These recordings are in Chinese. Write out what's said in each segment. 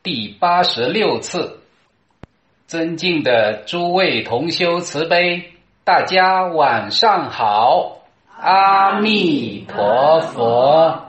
第86次。尊敬的诸位同修慈悲，大家晚上好，阿弥陀佛。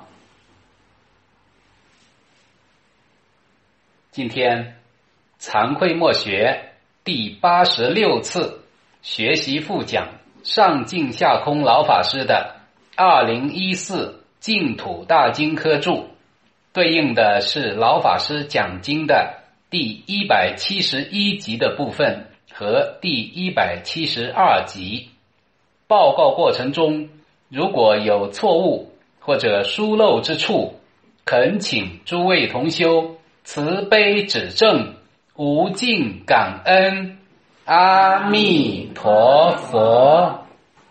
今天惭愧默学第86次学习复讲上净下空老法师的2014净土大经科注，对应的是老法师讲经的第171集的部分和第172集。报告过程中如果有错误或者疏漏之处，恳请诸位同修慈悲指正，无尽感恩。阿弥陀佛。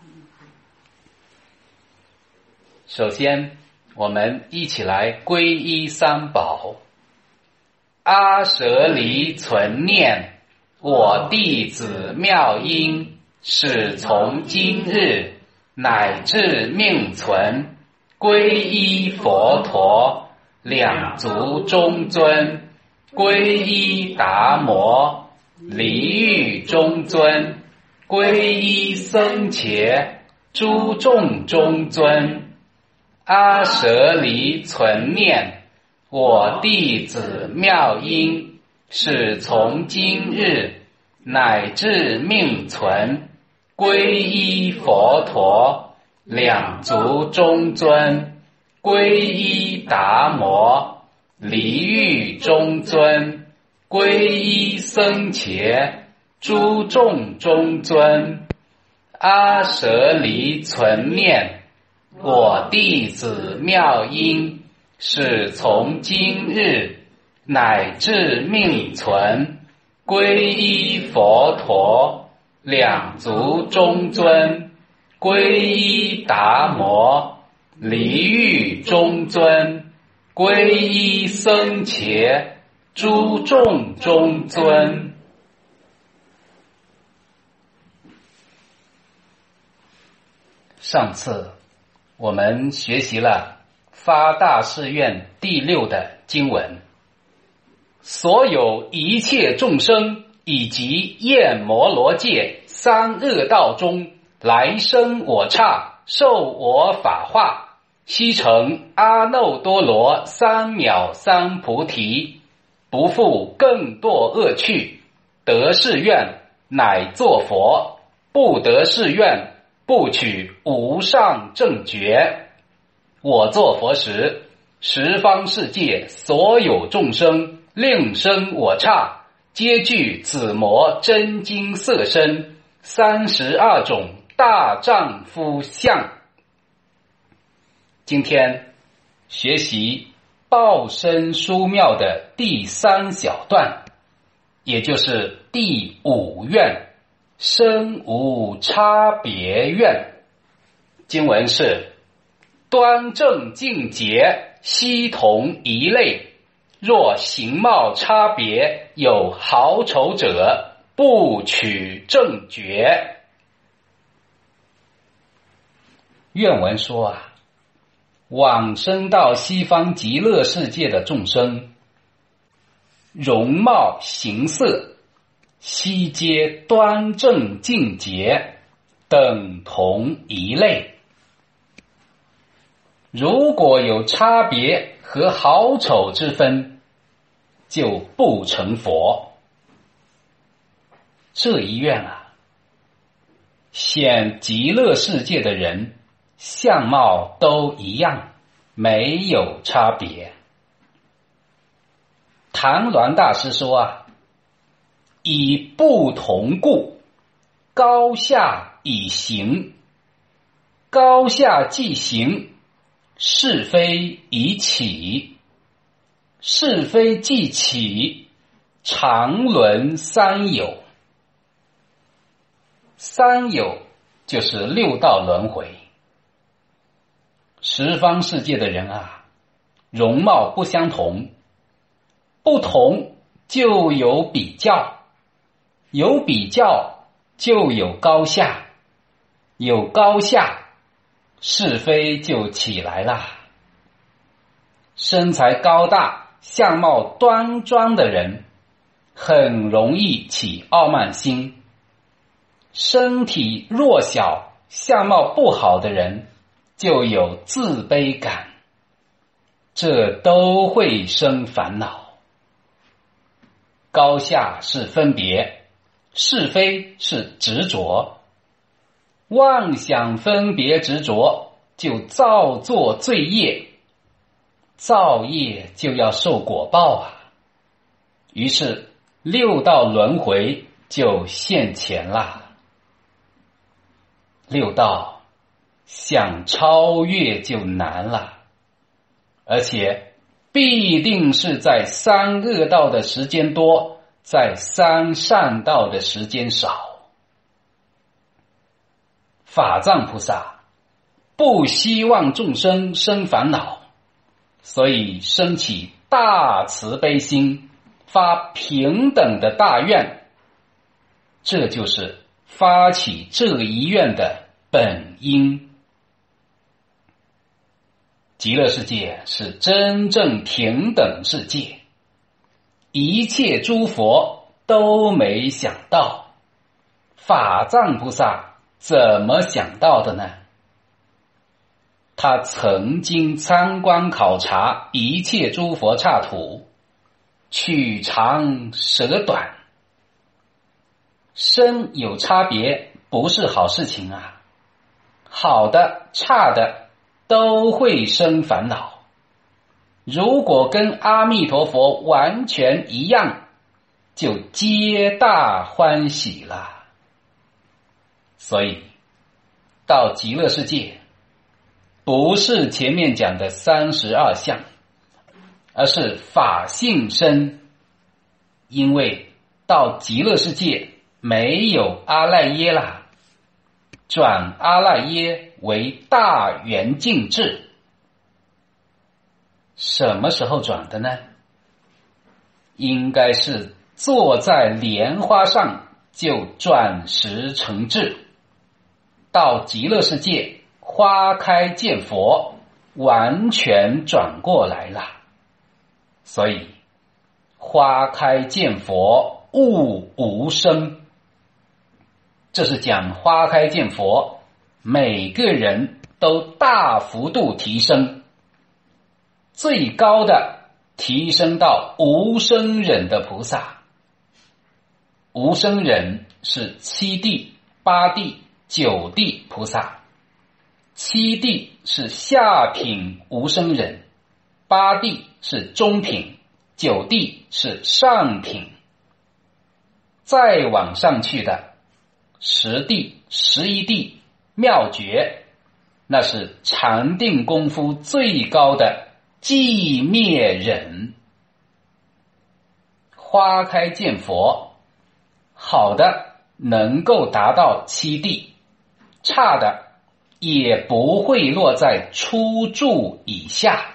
首先我们一起来皈依三宝。阿舍离存念，我弟子妙音，始从今日乃至命存，皈依佛陀，两足中尊，皈依达摩，离欲中尊，皈依僧伽，诸众中尊。阿舍离存念，我弟子妙音，始从今日乃至命存，皈依佛陀，两足中尊，皈依达摩，离欲中尊，皈依僧伽，诸众中尊。阿舍离存念，我弟子妙音，始从今日乃至命存，皈依佛陀，两足中尊，皈依达摩，离欲中尊，皈依僧伽，诸众中尊。上次我们学习了发大誓愿第6的经文，所有一切众生以及焰摩罗界三恶道中来生我刹，受我法化，悉成阿耨多罗三藐三菩提，不复更堕恶趣。得誓愿乃作佛，不得誓愿不取无上正觉。我作佛时，十方世界所有众生令生我刹，皆具紫磨真金色身，32种大丈夫相。今天学习报身殊妙的第3小段，也就是第5愿，身无差别愿。经文是：端正净洁，悉同一类，若形貌差别，有好丑者，不取正觉。愿文说往生到西方极乐世界的众生，容貌形色悉皆端正净洁，等同一类。如果有差别和好丑之分，就不成佛。这一愿显极乐世界的人相貌都一样，没有差别。谭鸾大师说以不同故，高下以形，高下即形，是非已起，是非既起，常轮三有。三有就是6道轮回。十方世界的人容貌不相同，不同就有比较，有比较就有高下，有高下是非就起来了。身材高大相貌端庄的人很容易起傲慢心，身体弱小、相貌不好的人就有自卑感，这都会生烦恼。高下是分别，是非是执着，妄想分别执着，就造作罪业，造业就要受果报啊。于是六道轮回就现前啦。六道想超越就难了，而且必定是在三恶道的时间多，在三善道的时间少。法藏菩萨不希望众生生烦恼，所以升起大慈悲心，发平等的大愿，这就是发起这一愿的本因。极乐世界是真正平等世界，一切诸佛都没想到，法藏菩萨怎么想到的呢？他曾经参观考察一切诸佛刹土，取长舍短，身有差别不是好事情啊，好的差的都会生烦恼。如果跟阿弥陀佛完全一样，就皆大欢喜了。所以到极乐世界不是前面讲的32相，而是法性身。因为到极乐世界没有阿赖耶啦，转阿赖耶为大圆净智。什么时候转的呢？应该是坐在莲花上就转识成智。到极乐世界花开见佛，完全转过来了。所以花开见佛悟无生，这是讲花开见佛，每个人都大幅度提升，最高的提升到无生忍的菩萨。无生忍是七地、八地、九地菩萨，七地是下品无生忍，八地是中品，九地是上品。再往上去的10地、11地妙觉，那是禅定功夫最高的寂灭忍。花开见佛，好的能够达到七地，差的也不会落在初住以下。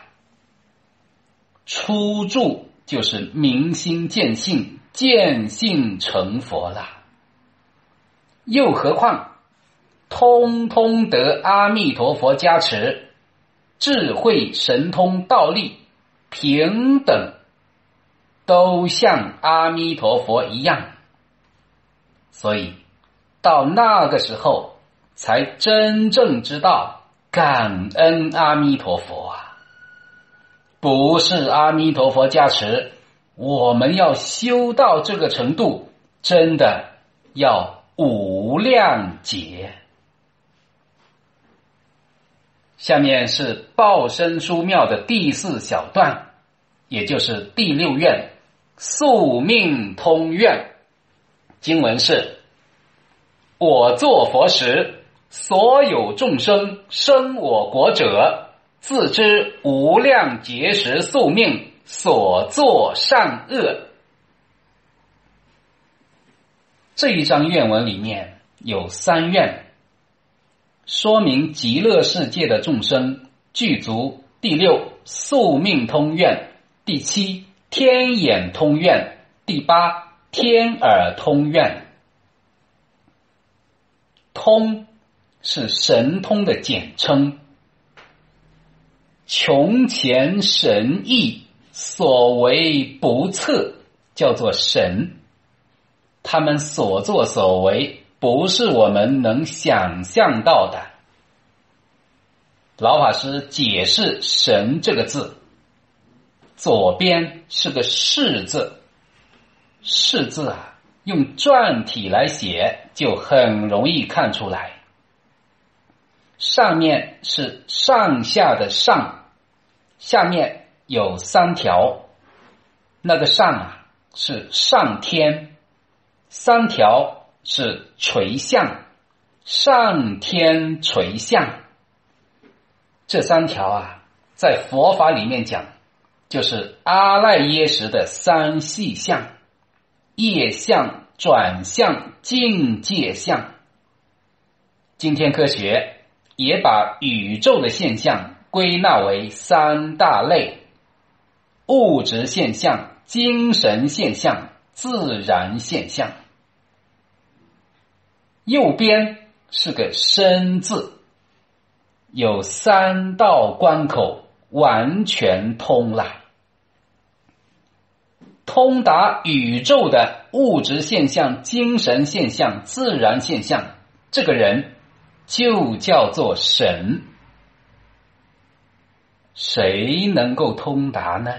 初住就是明心见性，见性成佛了。又何况通通得阿弥陀佛加持，智慧神通道力平等，都像阿弥陀佛一样。所以到那个时候才真正知道感恩阿弥陀佛啊！不是阿弥陀佛加持，我们要修到这个程度，真的要无量劫。下面是报身书妙的第4小段，也就是第6愿，宿命通愿。经文是：我作佛时，所有众生生我国者，自知无量劫时宿命所作善恶。这一章愿文里面有3愿，说明极乐世界的众生具足第6宿命通愿，第7天眼通愿，第8天耳通愿。通是神通的简称，穷潜神异所为不测，叫做神。他们所作所为不是我们能想象到的。老法师解释神这个字，左边是个是字，是字啊，用篆体来写就很容易看出来。上面是上下的上，下面有3条，那个上啊是上天，3条是垂象，上天垂象。这3条啊，在佛法里面讲，就是阿赖耶识的3细相：业相、转相、境界相。今天科学也把宇宙的现象归纳为3大类：物质现象、精神现象、自然现象。右边是个身字，有3道关口，完全通了。通达宇宙的物质现象、精神现象、自然现象，这个人就叫做神。谁能够通达呢？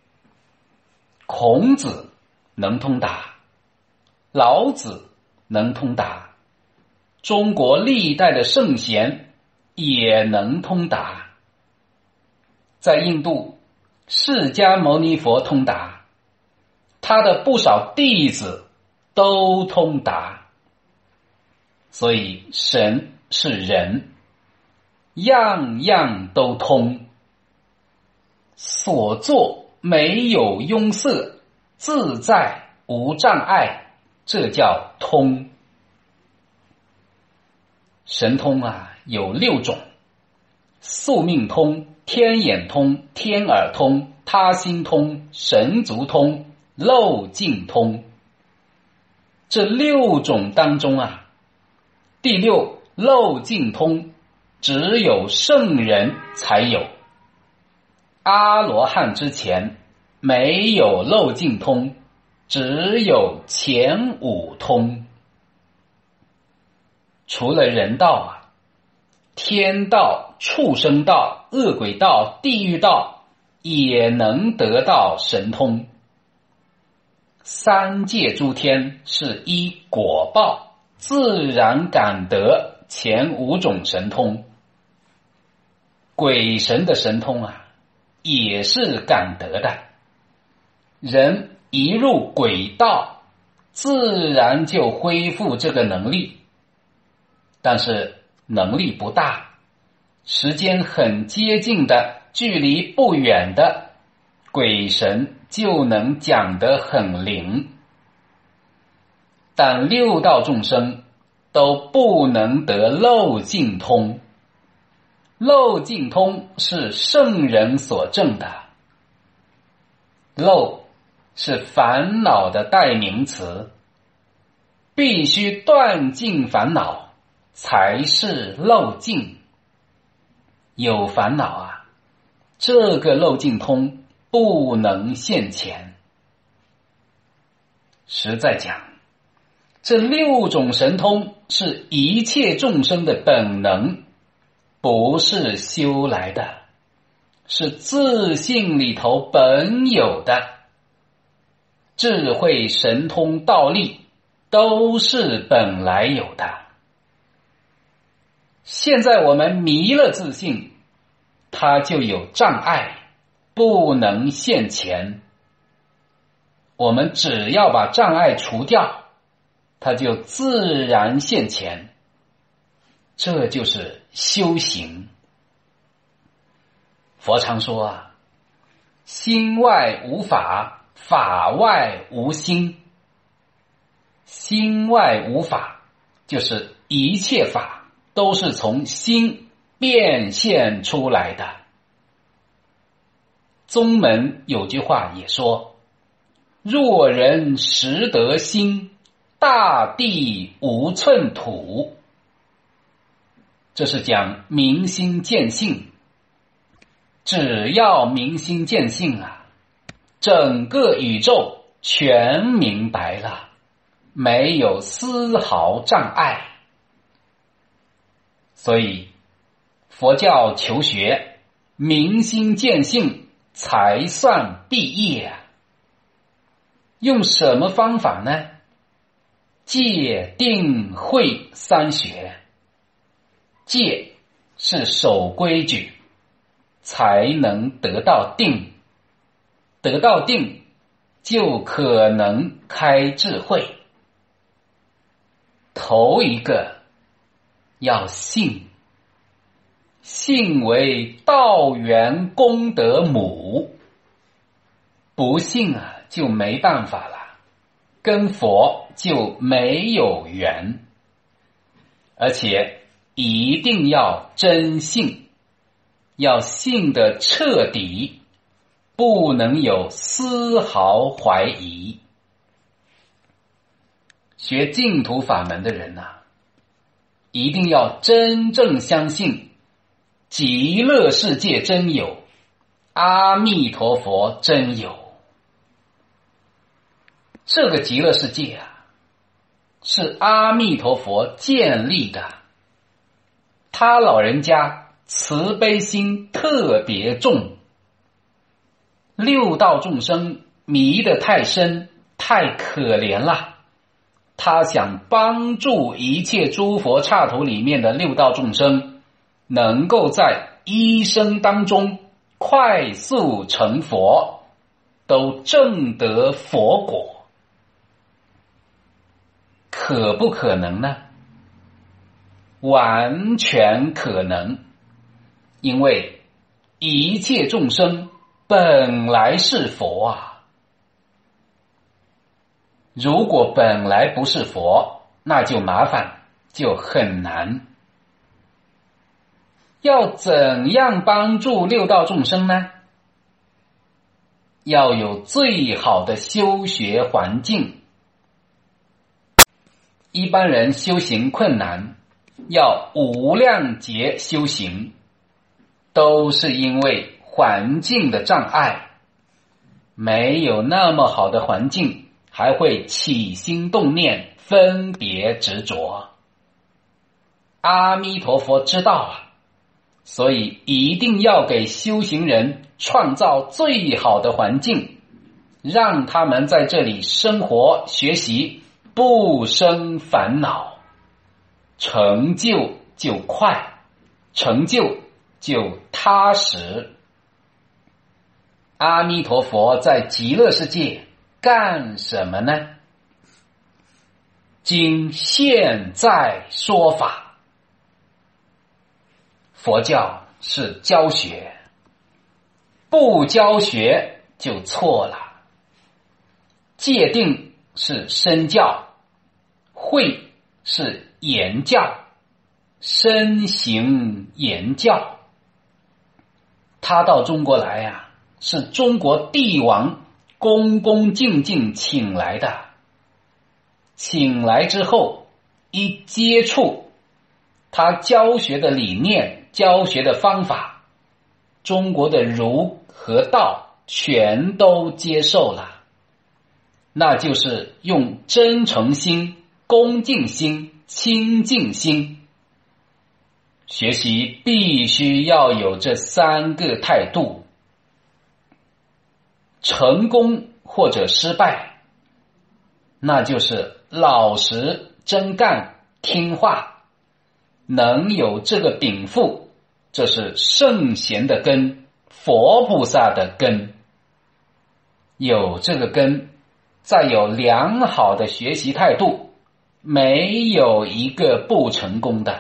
孔子能通达，老子能通达，中国历代的圣贤也能通达。在印度，释迦牟尼佛通达，他的不少弟子都通达。所以神是人，样样都通，所作没有庸塞，自在无障碍，这叫通。神通啊，有6种：宿命通、天眼通、天耳通、他心通、神足通、漏尽通。这6种当中啊，第6漏尽通只有圣人才有，阿罗汉之前没有漏尽通，只有前5通。除了人道啊，天道、畜生道、恶鬼道、地狱道也能得到神通。3界诸天是依果报自然感得前5种神通。鬼神的神通啊，也是感得的。人一入鬼道，自然就恢复这个能力，但是能力不大，时间很接近的，距离不远的，鬼神就能讲得很灵。但6道众生都不能得漏尽通，漏尽通是圣人所证的。漏是烦恼的代名词，必须断尽烦恼才是漏尽。有烦恼啊，这个漏尽通不能现前。实在讲，这6种神通是一切众生的本能，不是修来的，是自性里头本有的。智慧、神通、道力都是本来有的。现在我们迷了自性，它就有障碍，不能现前。我们只要把障碍除掉，它就自然现前。这就是修行。佛常说啊，心外无法，法外无心。心外无法，就是一切法都是从心变现出来的。宗门有句话也说，若人识得心，大地无寸土。这是讲明心见性。只要明心见性啊， 整个宇宙全明白了，没有丝毫障碍。所以佛教求学，明心见性才算毕业啊。用什么方法呢？戒定慧三学。戒是守规矩，才能得到定，得到定就可能开智慧。头一个要信，信为道源功德母，不信啊就没办法了，跟佛就没有缘。而且一定要真信，要信得彻底，不能有丝毫怀疑。学净土法门的人啊，一定要真正相信极乐世界真有，阿弥陀佛真有。这个极乐世界啊，是阿弥陀佛建立的，他老人家慈悲心特别重，六道众生迷得太深，太可怜了，他想帮助一切诸佛刹土里面的六道众生，能够在一生当中快速成佛，都证得佛果。可不可能呢？完全可能，因为一切众生本来是佛啊。如果本来不是佛，那就麻烦，就很难。要怎样帮助六道众生呢？要有最好的修学环境。一般人修行困难，要无量劫修行，都是因为环境的障碍。没有那么好的环境，还会起心动念，分别执着。阿弥陀佛知道啊，所以一定要给修行人创造最好的环境，让他们在这里生活学习，不生烦恼，成就就快，成就就踏实。阿弥陀佛在极乐世界干什么呢？经现在说法。佛教是教学，不教学就错了。戒定是身教，慧是言教，身行言教。他到中国来啊，是中国帝王恭恭敬敬请来的。请来之后，一接触他教学的理念，教学的方法，中国的儒和道全都接受了。那就是用真诚心、恭敬心、清净心。学习必须要有这三个态度。成功或者失败，那就是老实、真干、听话。能有这个禀赋，这是圣贤的根，佛菩萨的根。有这个根，再有良好的学习态度，没有一个不成功的。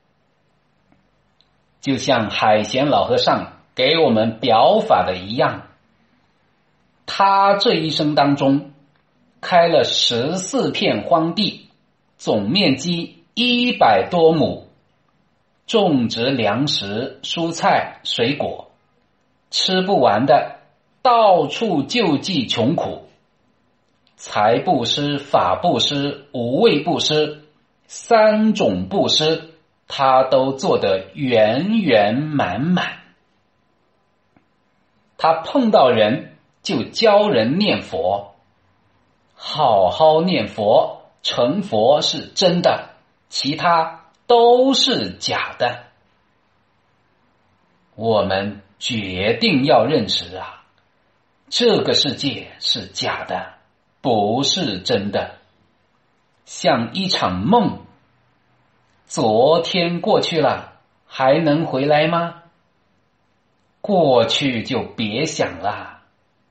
就像海贤老和尚给我们表法的一样，他这一生当中开了14片荒地，总面积100多亩，种植粮食、蔬菜、水果，吃不完的，到处救济穷苦。财布施、法布施、无畏布施，3种布施他都做得圆圆满满。他碰到人就教人念佛，好好念佛，成佛是真的，其他都是假的。我们决定要认识啊，这个世界是假的，不是真的，像一场梦。昨天过去了，还能回来吗？过去就别想了。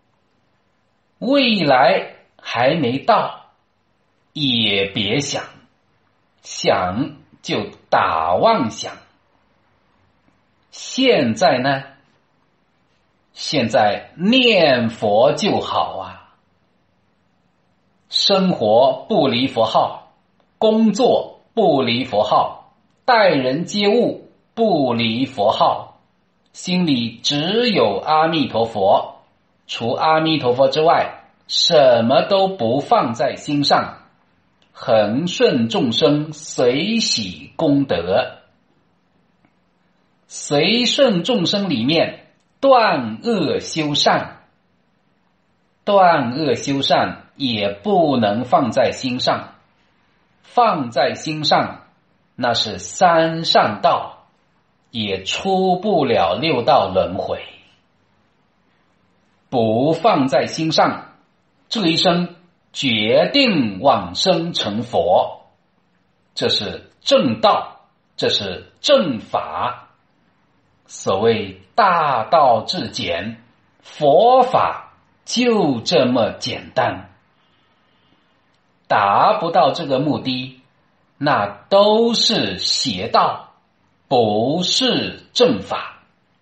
未来还没到，也别想，想就打妄想。现在呢？现在念佛就好啊。生活不离佛号，工作不离佛号，待人接物不离佛号，心里只有阿弥陀佛，除阿弥陀佛之外，什么都不放在心上，恒顺众生，随喜功德。随顺众生里面断恶修善，断恶修善也不能放在心上，放在心上那是三善道，也出不了六道轮回。不放在心上，这一生决定往生成佛，这是正道，这是正法。所谓大道至简，佛法就这么简单。达不到这个目的，那都是邪道，不是正法。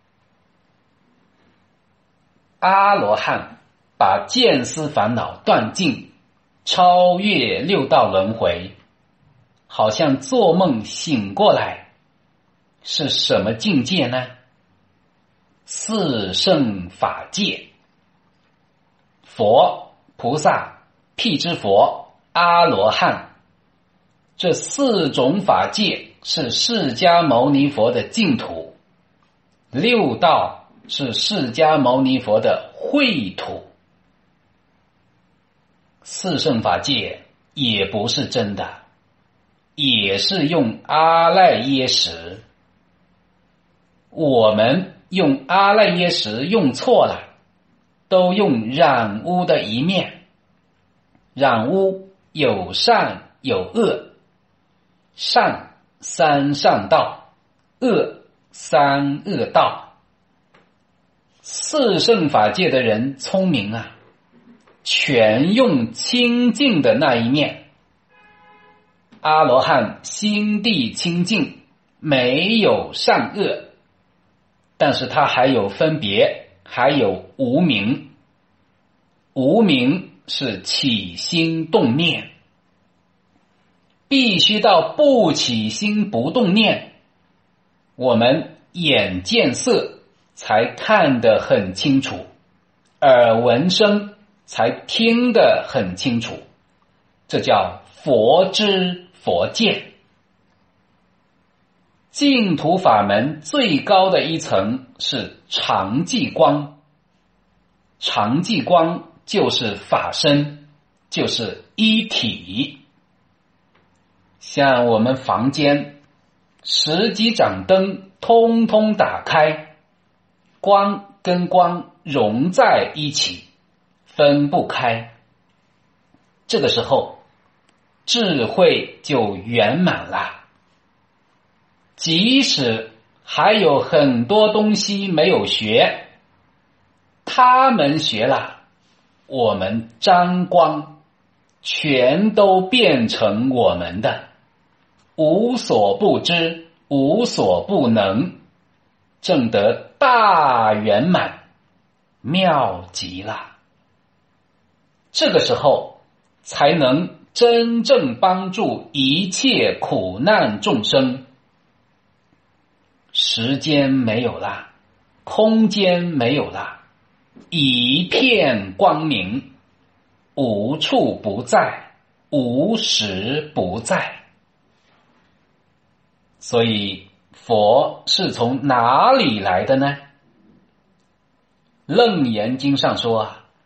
阿罗汉把见思烦恼断尽，超越六道轮回，好像做梦醒过来，是什么境界呢？四圣法界，佛、菩萨、辟支佛、阿罗汉，这四种法界是释迦牟尼佛的净土，六道是释迦牟尼佛的秽土。四圣法界也不是真的，也是用阿赖耶识。我们用阿赖耶识用错了，都用染污的一面。染污有善有恶，善三善道，恶三恶道。四圣法界的人聪明啊，全用清净的那一面。阿罗汉心地清净，没有善恶，但是他还有分别，还有无明。无明是起心动念，必须到不起心不动念，我们眼见色才看得很清楚，耳闻声才听得很清楚，这叫佛知佛见。净土法门最高的一层是常寂光，常寂光就是法身，就是一体。像我们房间10几盏灯通通打开，光跟光融在一起，分不开。这个时候智慧就圆满了。即使还有很多东西没有学，他们学了，我们沾光，全都变成我们的，无所不知，无所不能，证得大圆满，妙极了。这个时候才能真正帮助一切苦难众生。时间没有了，空间没有了，一片光明，无处不在，无时不在。所以佛是从哪里来的呢？楞严经上说啊，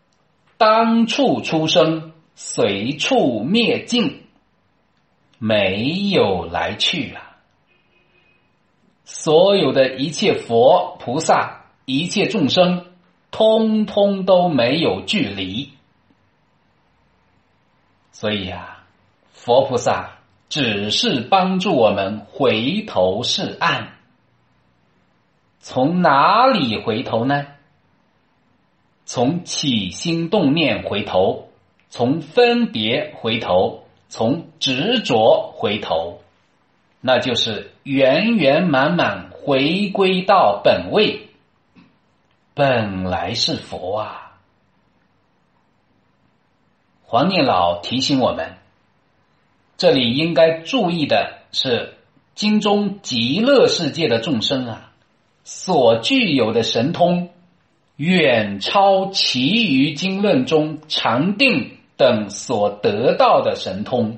当处出生，随处灭尽，没有来去啊。所有的一切佛菩萨，一切众生，通通都没有距离。所以啊，佛菩萨只是帮助我们回头是岸。从哪里回头呢？从起心动念回头，从分别回头，从执着回头，那就是圆圆满满回归到本位，本来是佛啊。黄念老提醒我们，这里应该注意的是，经中极乐世界的众生啊，所具有的神通远超其余经论中禅定等所得到的神通。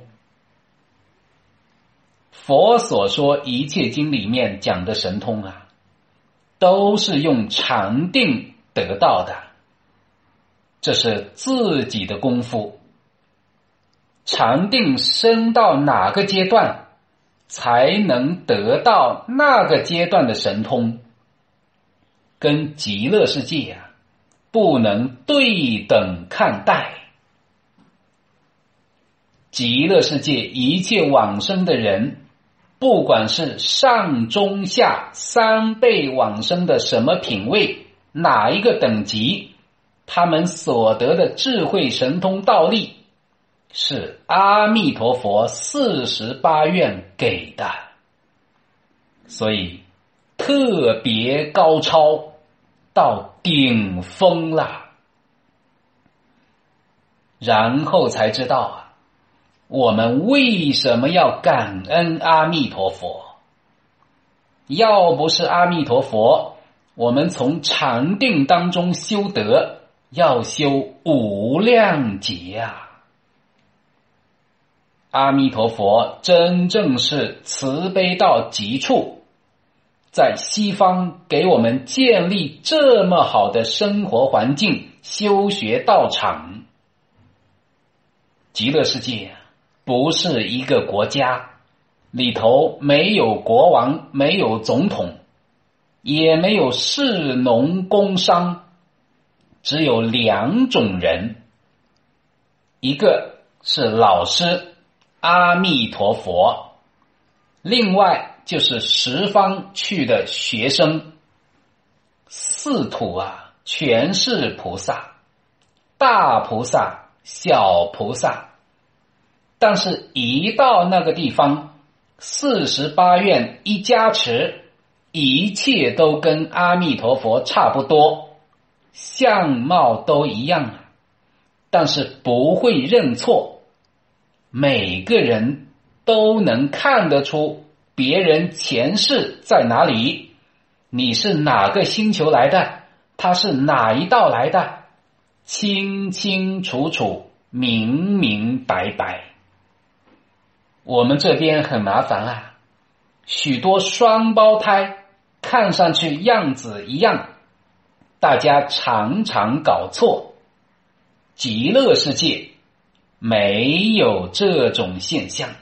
佛所说一切经里面讲的神通啊，都是用禅定得到的，这是自己的功夫。禅定升到哪个阶段，才能得到那个阶段的神通，跟极乐世界啊，不能对等看待。极乐世界一切往生的人，不管是上中下三辈往生的什么品位，哪一个等级，他们所得的智慧神通道力，是阿弥陀佛48愿给的，所以特别高超到顶峰了。然后才知道啊，我们为什么要感恩阿弥陀佛？要不是阿弥陀佛，我们从禅定当中修得，要修无量劫啊。阿弥陀佛真正是慈悲到极处，在西方给我们建立这么好的生活环境，修学道场。极乐世界不是一个国家，里头没有国王，没有总统，也没有士农工商，只有2种人，一个是老师阿弥陀佛，另外就是十方去的学生。四土啊，全是菩萨，大菩萨小菩萨，但是一到那个地方，48愿一加持，一切都跟阿弥陀佛差不多，相貌都一样，但是不会认错。每个人都能看得出别人前世在哪里，你是哪个星球来的，他是哪一道来的，清清楚楚，明明白白。我们这边很麻烦啊，许多双胞胎看上去样子一样，大家常常搞错。极乐世界没有这种现象。